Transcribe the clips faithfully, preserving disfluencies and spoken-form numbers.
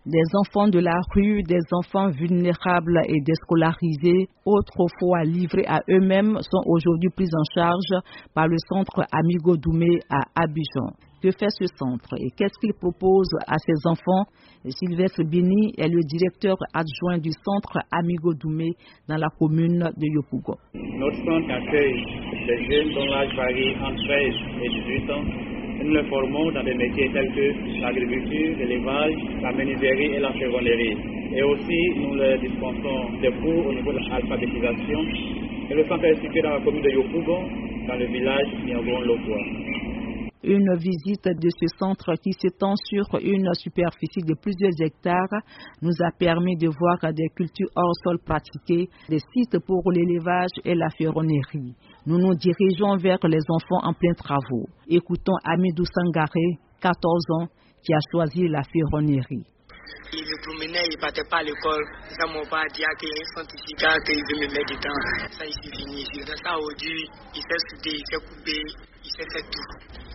Des enfants de la rue, des enfants vulnérables et déscolarisés, autrefois livrés à eux-mêmes, sont aujourd'hui pris en charge par le centre Amigo Doumé à Abidjan. Que fait ce centre et qu'est-ce qu'il propose à ses enfants? Sylvestre Bini est le directeur adjoint du centre Amigo Doumé dans la commune de Yopougon. Notre centre accueille des jeunes dont l'âge varie entre treize et dix-huit ans. Nous les formons dans des métiers tels que l'agriculture, l'élevage, la menuiserie et la ferronnerie. Et aussi, nous leur dispensons des cours au niveau de l'alphabétisation. Et le centre est situé dans la commune de Yopougon, dans le village Niangon-Lokoa. Une visite de ce centre qui s'étend sur une superficie de plusieurs hectares nous a permis de voir des cultures hors sol pratiquées, des sites pour l'élevage et la ferronnerie. Nous nous dirigeons vers les enfants en plein travaux. Écoutons Amidou Sangaré, quatorze ans, qui a choisi la ferronnerie. Il me promenait, il ne partait pas à l'école. Ça m'a pas dit qu'il y a un certificat qu'il veut me mettre dedans. Ça, il s'est fini. Dans ça, aujourd'hui, il s'est soudé, il s'est coupé, il s'est fait tout.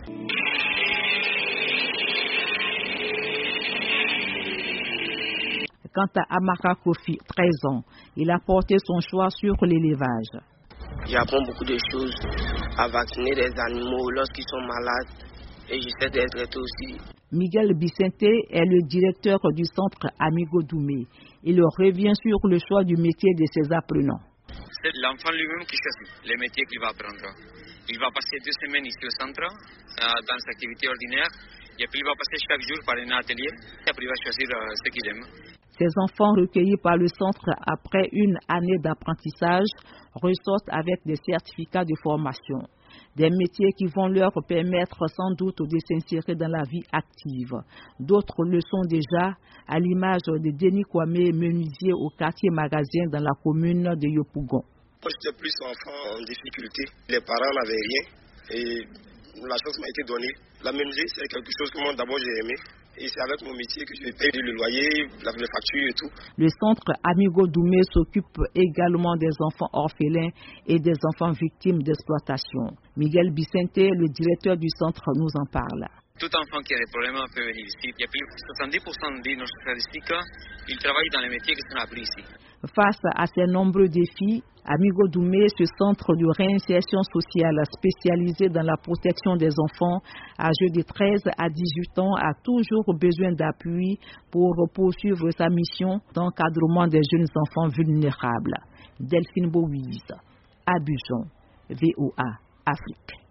Quant à Amara Kofi, treize ans, il a porté son choix sur l'élevage. J'apprends beaucoup de choses, à vacciner les animaux lorsqu'ils sont malades et j'essaie d'être traité aussi. Miguel Bicente est le directeur du centre Amigo Doumé. Il revient sur le choix du métier de ses apprenants. C'est l'enfant lui-même qui choisit les métiers qu'il va apprendre. Il va passer deux semaines ici au centre, dans ses activités ordinaires, et puis il va passer chaque jour par un atelier, et après il va choisir ce qu'il aime. Ces enfants recueillis par le centre après une année d'apprentissage ressortent avec des certificats de formation. Des métiers qui vont leur permettre sans doute de s'insérer dans la vie active. D'autres le sont déjà, à l'image de Denis Kwame, menuisier au quartier Magasin dans la commune de Yopougon. Moi, j'étais plus enfant en difficulté. Les parents n'avaient rien et la chance m'a été donnée. La menuiserie, c'est quelque chose que moi d'abord j'ai aimé. Et c'est avec mon métier que je paye le loyer, les factures et tout. Le centre Amigo Doumé s'occupe également des enfants orphelins et des enfants victimes d'exploitation. Miguel Bicente, le directeur du centre, nous en parle. Tout enfant qui a des problèmes peut venir ici. Il y a plus de soixante-dix pour cent de nos statistiques, ils travaillent dans les métiers qui sont appris ici. Face à ces nombreux défis, Amigo Doumé, ce centre de réinsertion sociale spécialisé dans la protection des enfants âgés de treize à dix-huit ans, a toujours besoin d'appui pour poursuivre sa mission d'encadrement des jeunes enfants vulnérables. Delphine Bouise, Abidjan, V O A, Afrique.